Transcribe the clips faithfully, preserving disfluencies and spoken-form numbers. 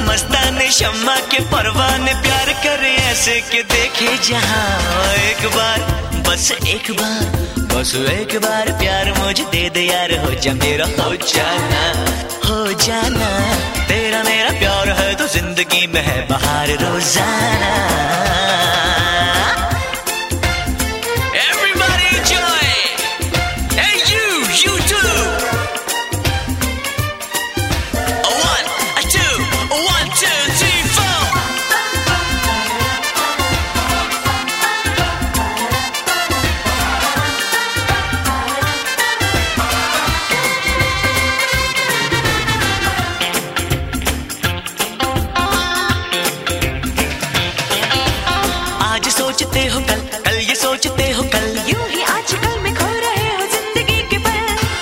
मस्ताने शम्मा के परवाने प्यार करे ऐसे के देखे जहां। एक बार बस एक बार बस एक बार प्यार मुझे दे दे यार, हो जा मेरा हो जाना हो जाना। तेरा मेरा प्यार है तो जिंदगी में है बहार रोजाना। Everybody enjoy! Hey you, you too! A one, a two, a one, two, three, four. आज सोचते हो कल, कल ये सोचते हो कल, यूं ही आजकल में खो रहे हो जिंदगी के पल।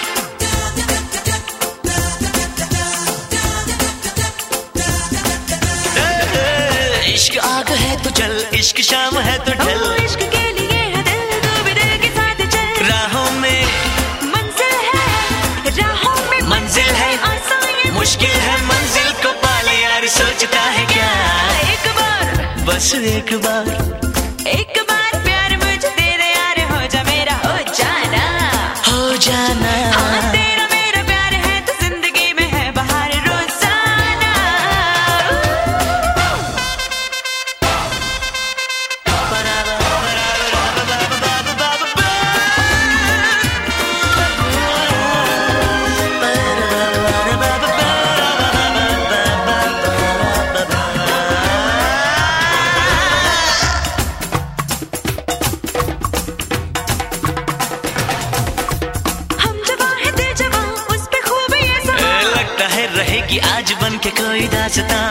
इश्क आग है तो चल, इश्क शाम है तो ढल, ओ इश्क के लिए है दिल, तू भी दिल के साथ चल। राहों में मंजिल है, राहों में मंजिल है, आसान ये मुश्किल है मंजिल को पाले यार, सोचता है क्या। एक बार बस एक बार एक बार प्यार मुझे दे दे यार, हो जा मेरा हो जाना हो जाना। हाँ तेरा मेरा प्यार है तो जिंदगी में है बहार रोजाना। हम जवां है दिल जवां, उस पे खूब ये समा। ए, लगता है रहेगी आज बन के कोई दास्तां।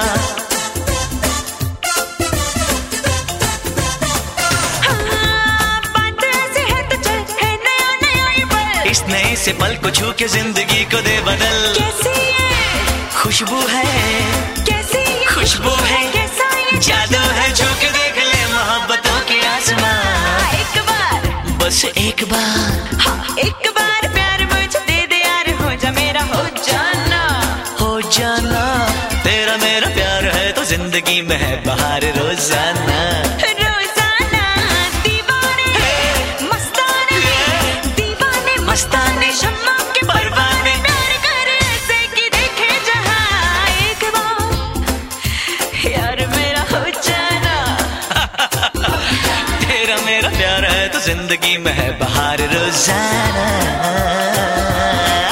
हाँ, बात ऐसी है तो चल, है नया नया ये पल। इस नए से पल को छू के जिंदगी को दे बदल। कैसी ये खुशबू है कैसी ये खुशबू है, कैसा ये जादू है, छू के देख ले मोहब्बतों के आसमां। एक बार बस एक बार हाँ एक बार प्यार मुझे दे दे यार, हो जा मेरा हो जाना हो जाना। तेरा मेरा प्यार है तो जिंदगी में है बहार रोजाना। रोजाना। दीवाने मस्ताने दीवाने मस्ताने शम्मा के परवाने प्यार करे ऐसे कि देखे जहां। एक बार यार मेरा हो जाना। तेरा मेरा प्यार है तो जिंदगी में है बहार रोजाना।